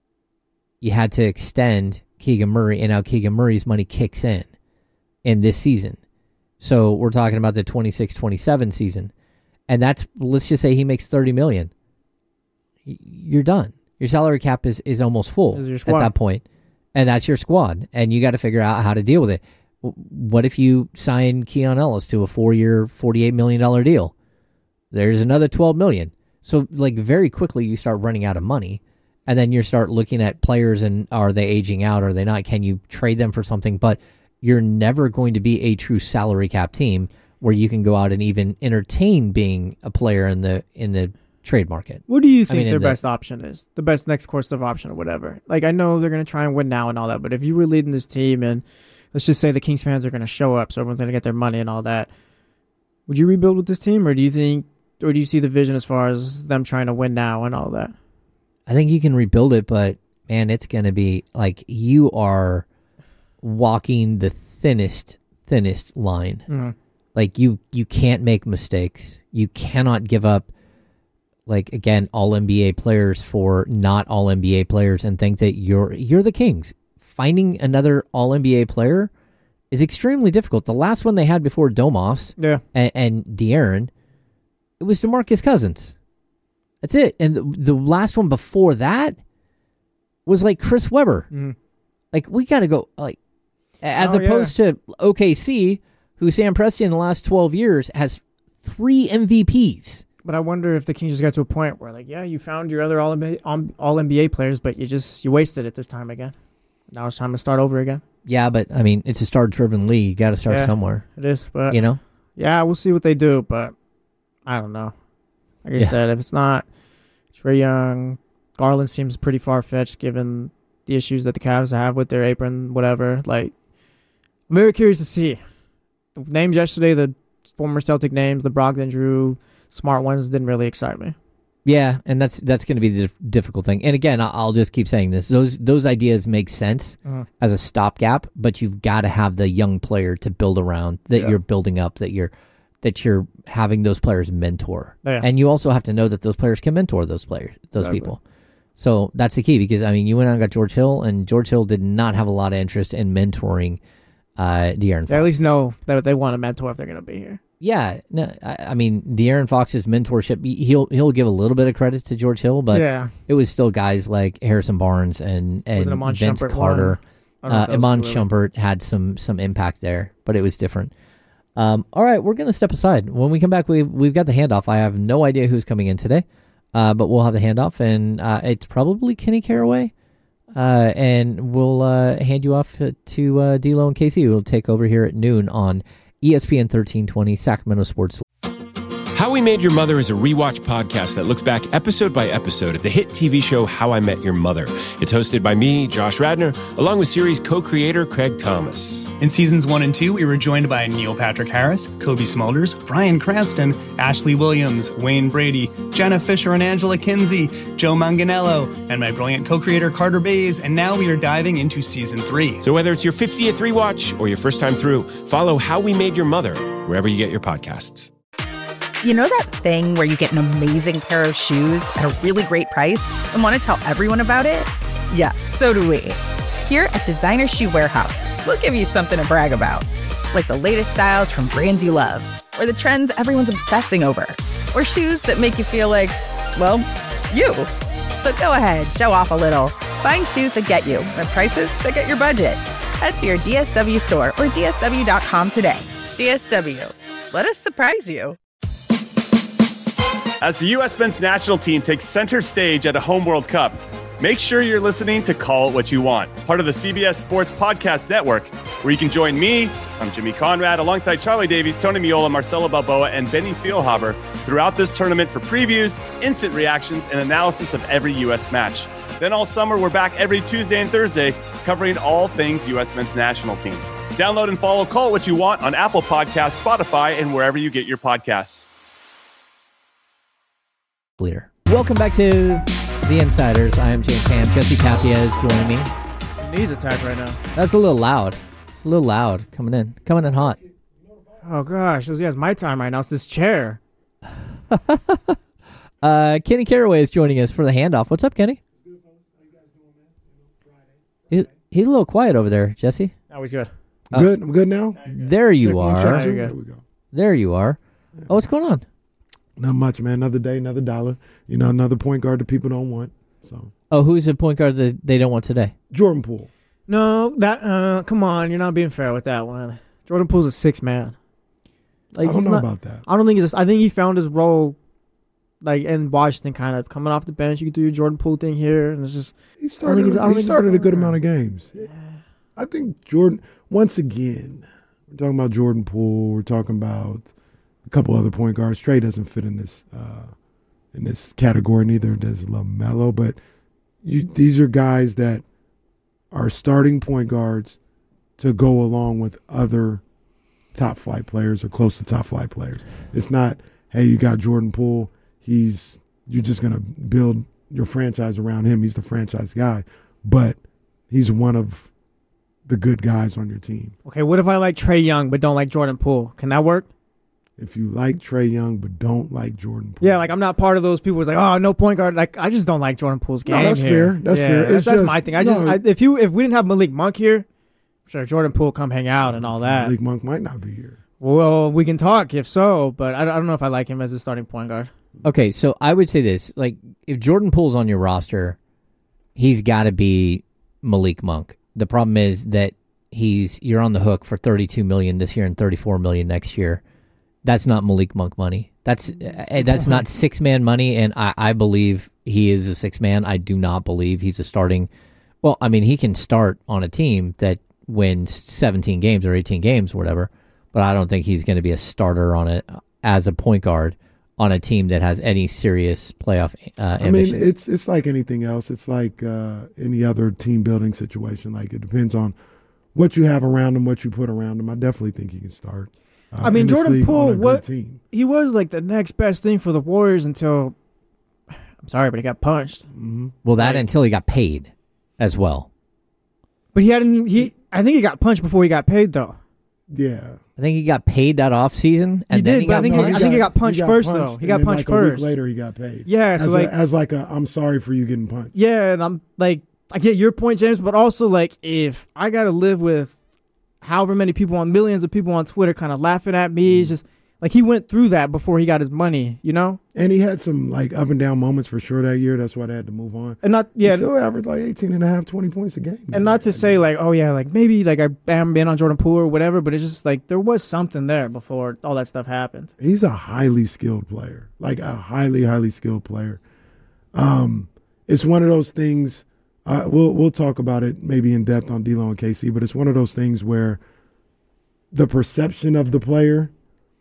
You had to extend Keegan Murray, and now Keegan Murray's money kicks in in this season. So we're talking about the twenty-six twenty-seven season. And that's, let's just say he makes thirty million dollars. You're done. Your salary cap is, is almost full at that point. And that's your squad. And you got to figure out how to deal with it. What if you sign Keon Ellis to a four-year, forty-eight million dollars deal? There's another twelve million dollars. So, like, very quickly you start running out of money. And then you start looking at players and are they aging out? Are they not? Can you trade them for something? But you're never going to be a true salary cap team where you can go out and even entertain being a player in the in the trade market. What do you think I mean, their the, best option is? The best next course of option or whatever? Like, I know they're going to try and win now and all that, but if you were leading this team and let's just say the Kings fans are going to show up so everyone's going to get their money and all that, would you rebuild with this team, or do you think, or do you see the vision as far as them trying to win now and all that? I think you can rebuild it, but man, it's going to be like you are walking the thinnest, thinnest line. Mm-hmm. Like you, you can't make mistakes. You cannot give up, like, again, all N B A players for not all N B A players and think that you're you're the Kings. Finding another all N B A player is extremely difficult. The last one they had before Domas yeah. and, and De'Aaron, it was DeMarcus Cousins. That's it. And the, the last one before that was like Chris Webber. Mm. Like, we got to go, like, as oh, opposed yeah. to O K C, who Sam Presti in the last twelve years has three M V Ps. But I wonder if the Kings just got to a point where, like, yeah, you found your other all all N B A players, but you just you wasted it this time again. Now it's time to start over again. Yeah, but I mean, it's a star-driven league. You got to start yeah, somewhere. It is, but you know, yeah, we'll see what they do. But I don't know. Like I yeah. said, if it's not Trae Young, Garland seems pretty far-fetched given the issues that the Cavs have with their apron, whatever. Like, I'm very curious to see. The names yesterday, the former Celtic names, the Brogdon, Drew, smart ones didn't really excite me. Yeah, and that's that's going to be the difficult thing. And again, I'll just keep saying this. Those those ideas make sense uh-huh. as a stopgap, but you've got to have the young player to build around that yeah. you're building up, that you're that you're having those players mentor. Yeah. And you also have to know that those players can mentor those players, those exactly. people. So that's the key, because, I mean, you went out and got George Hill, and George Hill did not have a lot of interest in mentoring uh, De'Aaron Fox. They at least know that they want a mentor if they're going to be here. Yeah, no, I, I mean, De'Aaron Fox's mentorship, he'll he'll give a little bit of credit to George Hill, but yeah. it was still guys like Harrison Barnes and, and Vince Shumpert Carter. Uh, Iman Shumpert had some some impact there, but it was different. Um, all right, we're going to step aside. When we come back, we've, we've got the handoff. I have no idea who's coming in today, uh, but we'll have the handoff, and uh, it's probably Kenny Caraway, uh, and we'll uh, hand you off to uh, D-Lo and Casey, who will take over here at noon on E S P N thirteen twenty, Sacramento Sports. How We Made Your Mother is a rewatch podcast that looks back episode by episode at the hit T V show How I Met Your Mother. It's hosted by me, Josh Radnor, along with series co-creator Craig Thomas. In seasons one and two, we were joined by Neil Patrick Harris, Kobe Smulders, Bryan Cranston, Ashley Williams, Wayne Brady, Jenna Fisher and Angela Kinsey, Joe Manganiello, and my brilliant co-creator Carter Bays, and now we are diving into season three. So whether it's your fiftieth rewatch or your first time through, follow How We Made Your Mother wherever you get your podcasts. You know that thing where you get an amazing pair of shoes at a really great price and want to tell everyone about it? Yeah, so do we. Here at Designer Shoe Warehouse, we'll give you something to brag about, like the latest styles from brands you love, or the trends everyone's obsessing over, or shoes that make you feel like, well, you. So go ahead, show off a little. Find shoes that get you at prices that get your budget. Head to your D S W store or D S W dot com today. D S W, let us surprise you. As the U S men's national team takes center stage at a home World Cup, make sure you're listening to Call It What You Want, part of the C B S Sports Podcast Network, where you can join me, I'm Jimmy Conrad, alongside Charlie Davies, Tony Miola, Marcelo Balboa, and Benny Feilhaber throughout this tournament for previews, instant reactions, and analysis of every U S match. Then all summer, we're back every Tuesday and Thursday, covering all things U S men's national team. Download and follow Call It What You Want on Apple Podcasts, Spotify, and wherever you get your podcasts. Leader. Welcome back to The Insiders. I am James Ham. Jesse Tapia is joining me. My knees are tight right now. That's a little loud. It's a little loud coming in. Coming in hot. Oh, gosh. This is my time right now. It's this chair. uh, Kenny Caraway is joining us for the handoff. What's up, Kenny? He, he's a little quiet over there, Jesse. No, he's good. Uh, good? I'm good now? There you Check are. There, there we go. There you are. Oh, what's going on? Not much, man. Another day, another dollar. You know, another point guard that people don't want. So. Oh, who's the point guard that they don't want today? Jordan Poole. No, that. Uh, come on, you're not being fair with that one. Jordan Poole's a six man. Like, I don't know not, about that. I don't think he's. I think he found his role, like in Washington, kind of coming off the bench. You can do your Jordan Poole thing here, and it's just. He started. He started a good amount of games. Yeah. I think Jordan. Once again, we're talking about Jordan Poole. We're talking about a couple other point guards. Trey doesn't fit in this uh, in this category. Neither does LaMelo. But you, these are guys that are starting point guards to go along with other top flight players or close to top flight players. It's not, hey, you got Jordan Poole. He's you're just gonna build your franchise around him. He's the franchise guy, but he's one of the good guys on your team. Okay, what if I like Trae Young but don't like Jordan Poole? Can that work? If you like Trae Young but don't like Jordan Poole. Yeah, like I'm not part of those people who's like, oh, no point guard. Like I just don't like Jordan Poole's game. No, that's here. fair. That's yeah, fair. That's, it's that's just, my thing. I no, just I, if you if we didn't have Malik Monk here, sure, Jordan Poole come hang out and all that. Malik Monk might not be here. Well, we can talk if so, but I, I don't know if I like him as a starting point guard. Okay, so I would say this: like, if Jordan Poole's on your roster, he's got to be Malik Monk. The problem is that he's you're on the hook for thirty-two million dollars this year and thirty-four million dollars next year. That's not Malik Monk money. That's uh, that's not six man money, and I, I believe he is a six man. I do not believe he's a starting. Well, I mean, he can start on a team that wins seventeen games or eighteen games, or whatever. But I don't think he's going to be a starter on it as a point guard on a team that has any serious playoff uh, ambitions. I mean, it's it's like anything else. It's like uh, any other team building situation. Like, it depends on what you have around him, what you put around him. I definitely think he can start. Uh, I mean, Jordan Poole, what team. he was like the next best thing for the Warriors until, I'm sorry, but he got punched. Mm-hmm. Well, that Right. until he got paid as well. But he hadn't, he, I think he got punched before he got paid, though. Yeah. I think he got paid that off season. And He then did, he but I got think he- punched. I think he got punched first, though. He got and then, punched like, a week first. later, he got paid. Yeah, so as like- a, as like a, I'm sorry for you getting punched. Yeah, and I'm like, I get your point, James, but also like, if I got to live with however many people on millions of people on Twitter kind of laughing at me, it's just like he went through that before he got his money, you know? And he had some like up and down moments for sure that year. That's why they had to move on. And not, yeah. He still averaged like eighteen and a half, twenty points a game. And not to say like, oh yeah, like maybe like I am in on Jordan Poole or whatever, but it's just like there was something there before all that stuff happened. He's a highly skilled player, like a highly, highly skilled player. Um, it's one of those things. Uh, we'll we'll talk about it maybe in depth on D'Lo and K C, but it's one of those things where the perception of the player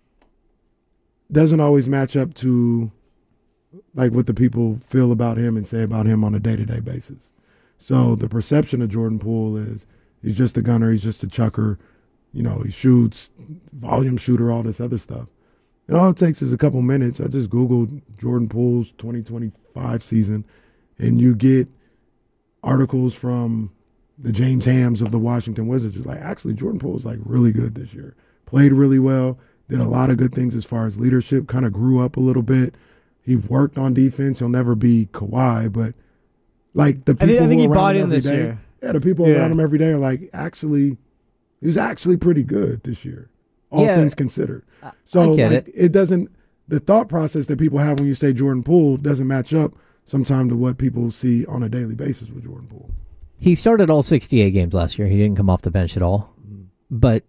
doesn't always match up to like what the people feel about him and say about him on a day-to-day basis. So the perception of Jordan Poole is he's just a gunner, he's just a chucker, you know, he shoots, volume shooter, all this other stuff. And all it takes is a couple minutes. I just Googled Jordan Poole's twenty twenty-five season, and you get articles from the James Hams of the Washington Wizards. It's like, actually, Jordan Poole is like really good this year. Played really well, did a lot of good things as far as leadership, kind of grew up a little bit. He worked on defense. He'll never be Kawhi, but like the people I think, I think who he are around bought him in every this day, year. yeah, the people Yeah. around him every day are like, actually, he was actually pretty good this year, all Yeah. things considered. I So get like, it. it doesn't, the thought process that people have when you say Jordan Poole doesn't match up sometimes to what people see on a daily basis with Jordan Poole. He started all sixty-eight games last year. He didn't come off the bench at all. But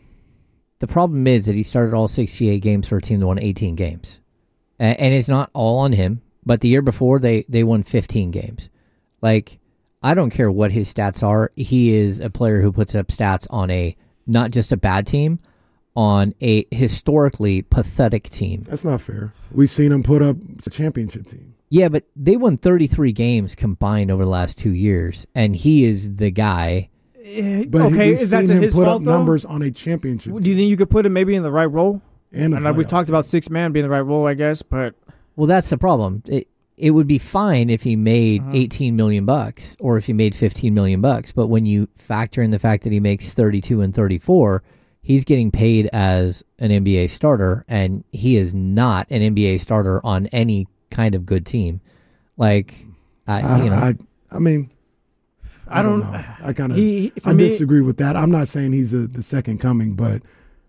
the problem is that he started all sixty-eight games for a team that won eighteen games. A- And it's not all on him, but the year before they, they won fifteen games. Like, I don't care what his stats are. He is a player who puts up stats on a, not just a bad team, on a historically pathetic team. That's not fair. We've seen him put up a championship team. Yeah, but they won thirty-three games combined over the last two years, and he is the guy. But okay, we've is that seen to him his put fault up though? numbers on a championship Do you think you could put him maybe in the right role? and a And like we playoff talked about six man being the right role, I guess, but Well, that's the problem. It it would be fine if he made Uh-huh. eighteen million bucks or if he made fifteen million bucks, but when you factor in the fact that he makes thirty-two and thirty-four, he's getting paid as an N B A starter, and he is not an N B A starter on any kind of good team. Like, I, I, you know, I, I mean, I, I don't, don't- know. I kind of he- for I me- disagree with that. I'm not saying he's a, the second coming, but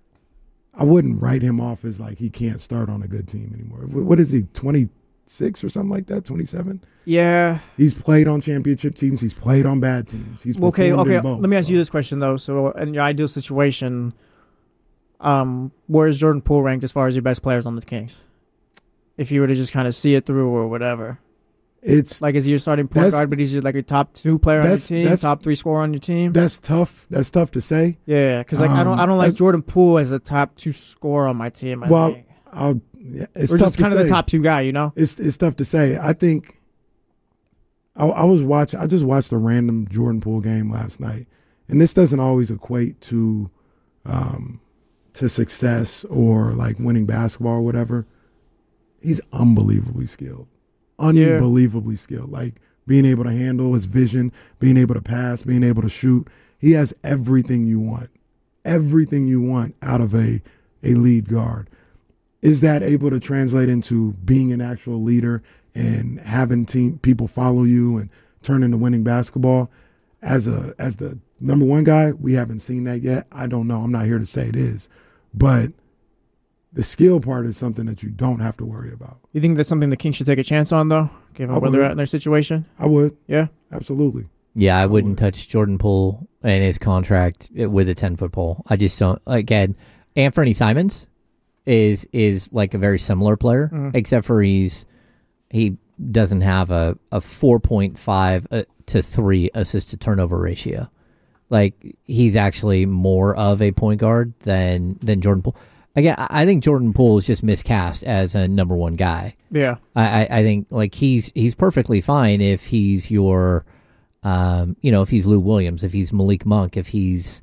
I wouldn't write him off as like he can't start on a good team anymore. Wh- What is he, twenty-six or something like that, twenty-seven? yeah. He's played on championship teams. He's played on bad teams. He's Okay, performed okay. in both, Let me ask so. you this question though. So, in your ideal situation, um, where is Jordan Poole ranked as far as your best players on the Kings? If you were to just kind of see it through or whatever, It's like is he your starting point That's- guard, but he's your, like your top two player on your that's- team, that's- top three scorer on your team? that's tough. That's tough to say. Yeah, because like I don't, Um, I don't like that's- Jordan Poole as a top two scorer on my team. I Well, think. I'll. Yeah, it's or tough just to kind of the say. top two guy, you know? It's it's tough to say. I think I, I was watching. I just watched a random Jordan Poole game last night, and this doesn't always equate to um, to success or like winning basketball or whatever. He's unbelievably skilled, unbelievably skilled. Like being able to handle his vision, being able to pass, being able to shoot. He has everything you want, everything you want out of a a lead guard. Is that able to translate into being an actual leader and having team people follow you and turn into winning basketball? As a as the number one guy, we haven't seen that yet. I don't know. I'm not here to say it is, but the skill part is something that you don't have to worry about. You think that's something the Kings should take a chance on, though, given I where they're would. at in their situation? I would. Yeah, absolutely. yeah, I wouldn't touch Jordan Poole and his contract with a ten-foot pole. I just don't. Again, Anthony Simons is is like a very similar player, Mhm. except for he's he doesn't have a, a four point five to three assist to turnover ratio. Like, he's actually more of a point guard than than Jordan Poole. Again, I I think Jordan Poole is just miscast as a number one guy. Yeah. I, I, I think like he's he's perfectly fine if he's your, um, you know, if he's Lou Williams, if he's Malik Monk, if he's,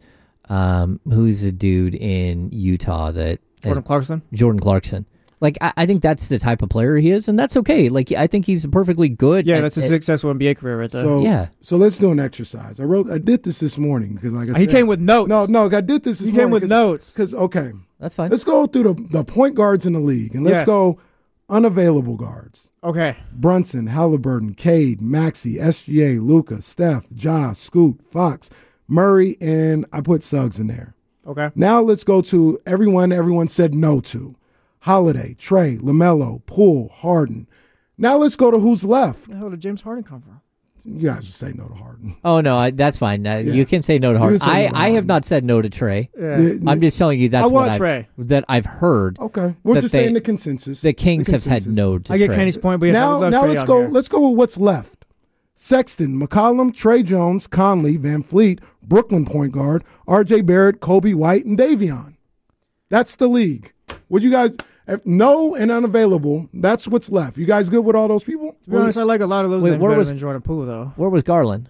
um, who's a dude in Utah that Jordan Clarkson. Jordan Clarkson. Like I, I think that's the type of player he is, and that's okay. Like I think he's perfectly good. Yeah, at, that's a at, successful N B A career right there. So, yeah. So let's do an exercise. I wrote. I did this this morning because, like I said, he came with notes. No, no, I did this. This he morning came with cause, notes. Because okay, that's fine. Let's go through the the point guards in the league, and let's Yes. go unavailable guards. Okay. Brunson, Halliburton, Cade, Maxey, S G A, Luka, Steph, Ja, Scoot, Fox, Murray, and I put Suggs in there. Okay. Now let's go to everyone everyone said no to. Holiday, Trey, LaMelo, Poole, Harden. Now let's go to who's left. Where the hell did James Harden come from? You guys just say no to Harden. Oh no, I, that's fine. Uh, Yeah. You can say no to You Harden. can say I, no to I have Harden. not said no to Trey. Yeah. Yeah, I'm just telling you that's I what want I've, Trey. that I've heard. Okay, we're that just they- saying the consensus. The Kings The have had consensus. no to I get Trey. Kenny's point, but yes, I now, would love now Trey let's on go. here. Let's go with what's left. Sexton, McCollum, Trey Jones, Conley, Van Fleet, Brooklyn point guard, R J Barrett, Kobe White, and Davion. That's the league. Would you guys? If no and unavailable, that's what's left. You guys good with all those people? To be honest, I like a lot of those Wait, names where better was- than Jordan Poole, though. Where was Garland?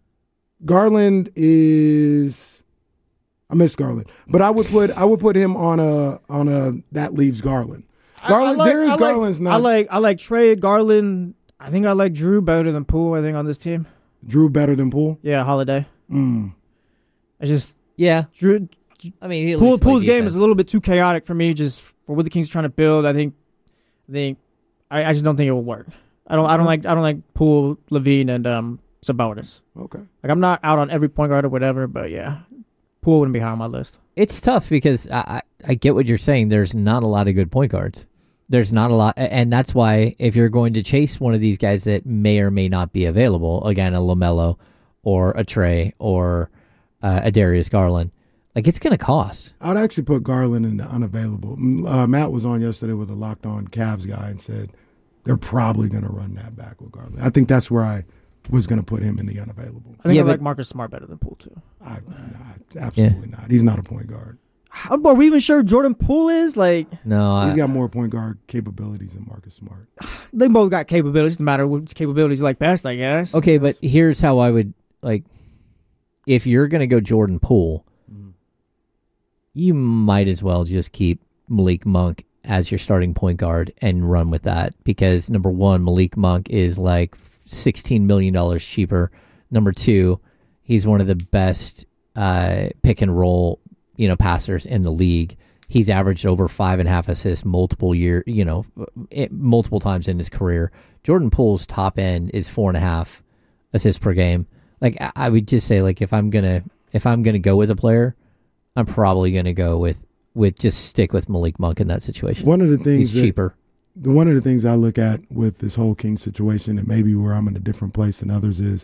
Garland is. I miss Garland, but I would put I would put him on a on a that leaves Garland. Garland, I like, Darius I like, Garland's not. I like I like Trey Garland. I think I like Drew better than Poole. I think on this team. Drew better than Poole. Yeah, Holiday. Mm. I just Yeah, Drew. I mean, he at Poole, least played Poole's game defense. is a little bit too chaotic for me. Just for what the Kings are trying to build, I think, I think, I, I just don't think it will work. I don't, I don't like, I don't like Poole, Levine, and um, Sabonis. Okay. Like I'm not out on every point guard or whatever, but yeah, Poole wouldn't be high on my list. It's tough because I, I, I get what you're saying. There's not a lot of good point guards. There's not a lot, and that's why if you're going to chase one of these guys that may or may not be available, again, a LaMelo or a Trey or uh, a Darius Garland, like it's going to cost. I'd actually put Garland in the unavailable. Uh, Matt was on yesterday with a locked on Cavs guy and said they're probably going to run that back with Garland. I think that's where I was going to put him in the unavailable. I think Yeah, I but- like Marcus Smart better than Poole too. I, nah, absolutely not. He's not a point guard. How, are we even sure Jordan Poole is? Like No, He's I, got more point guard capabilities than Marcus Smart. they both got capabilities. No matter which capabilities you like best, I guess. okay, but here's how I would like. If you're going to go Jordan Poole, Mm-hmm. you might as well just keep Malik Monk as your starting point guard and run with that because number one, Malik Monk is like sixteen million dollars cheaper. Number two, he's one of the best uh, pick and roll, you know, passers in the league. He's averaged over five and a half assists multiple year, you know, it, multiple times in his career. Jordan Poole's top end is four and a half assists per game. Like I, I would just say, like if I'm gonna if I'm gonna go with a player, I'm probably gonna go with with just stick with Malik Monk in that situation. One of the things he's that, cheaper. The one of the things I look at with this whole King situation, and maybe where I'm in a different place than others, is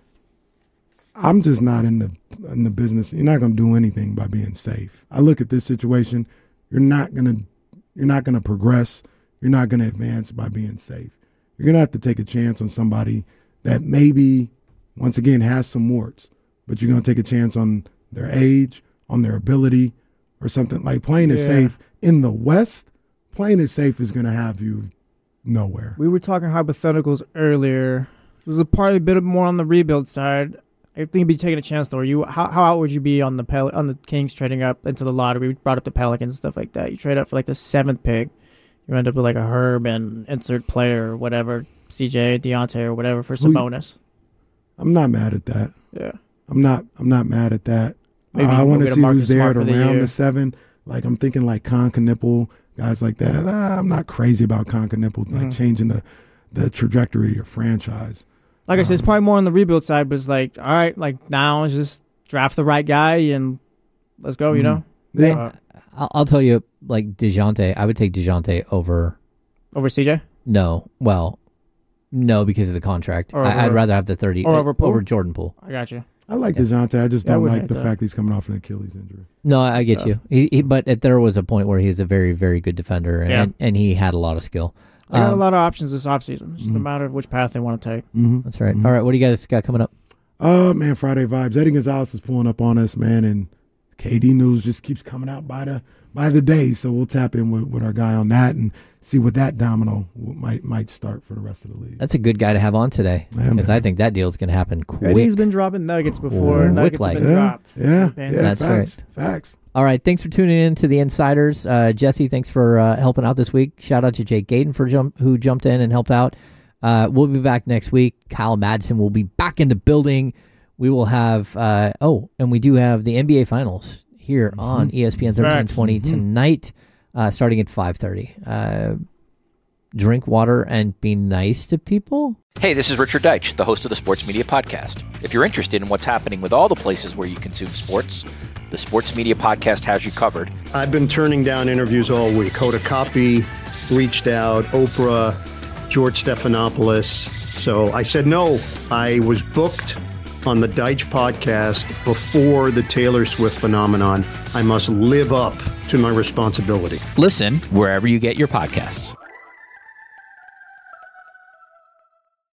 I'm just not in the in the business. You're not going to do anything by being safe. I look at this situation. You're not going to you're not going to progress. You're not going to advance by being safe. You're going to have to take a chance on somebody that maybe, once again, has some warts, but you're going to take a chance on their age, on their ability, or something like playing it Yeah. safe in the West. Playing it safe is going to have you nowhere. We were talking hypotheticals earlier. This is a part a bit more on the rebuild side. I think you'd be taking a chance though. You how how out would you be on the Pel- on the Kings trading up into the lottery? We brought up the Pelicans and stuff like that. You trade up for like the seventh pick. You end up with like a Herb and insert player or whatever, C J, Deontay or whatever for some Who- bonus. I'm not mad at that. Yeah. I'm not. I'm not mad at that. Maybe Uh, I you want go to get a see Marcus who's there Smart at for the around year. the seven. Like I'm thinking like Con Knipple, guys like that. Uh, I'm not crazy about Con Knipple like Mhm. changing the the trajectory of your franchise. Like I said, it's Um, probably more on the rebuild side, but it's like, all right, like now it's just draft the right guy and let's go, you Mhm. know? Yeah. Uh, I'll, I'll tell you, like DeJounte, I would take DeJounte over. over C J? No, well, no, because of the contract. Or I, I'd over- rather have the thirty or uh, over Poole? over Jordan Poole. I got you. I like Yeah. DeJounte. I just Yeah, I don't wouldn't like the hate that. fact he's coming off an Achilles injury. No, I That's get tough. you. He, he, but at, there was a point where he was a very, very good defender, and, Yeah. and he had a lot of skill. I got Um, a lot of options this offseason. It's just a Mhm. matter of which path they want to take. Mm-hmm. That's right. Mhm. All right, what do you guys got coming up? Uh man, Friday vibes. Eddie Gonzalez is pulling up on us, man, and K D news just keeps coming out by the by the day. So we'll tap in with, with our guy on that and see what that domino might might start for the rest of the league. That's a good guy to have on today because yeah, I think that deal is going to happen quick. Eddie's been dropping nuggets before. Quick Nuggets like. have been yeah, dropped. Yeah, yeah, That's facts, right. Facts. All right, thanks for tuning in to the Insiders. Uh, Jesse, thanks for uh, helping out this week. Shout out to Jake Gayden for jump who jumped in and helped out. Uh, we'll be back next week. Kyle Madsen will be back in the building. We will have, uh, oh, and we do have the N B A Finals here mm-hmm. on E S P N thirteen twenty mm-hmm. tonight, uh, starting at five thirty. Uh, drink water and be nice to people. Hey, this is Richard Deitch, the host of the Sports Media Podcast. If you're interested in what's happening with all the places where you consume sports, the Sports Media Podcast has you covered. I've been turning down interviews all week. Hoda Kotb reached out, Oprah, George Stephanopoulos. So I said no. I was booked on the Deitch podcast before the Taylor Swift phenomenon. I must live up to my responsibility. Listen wherever you get your podcasts.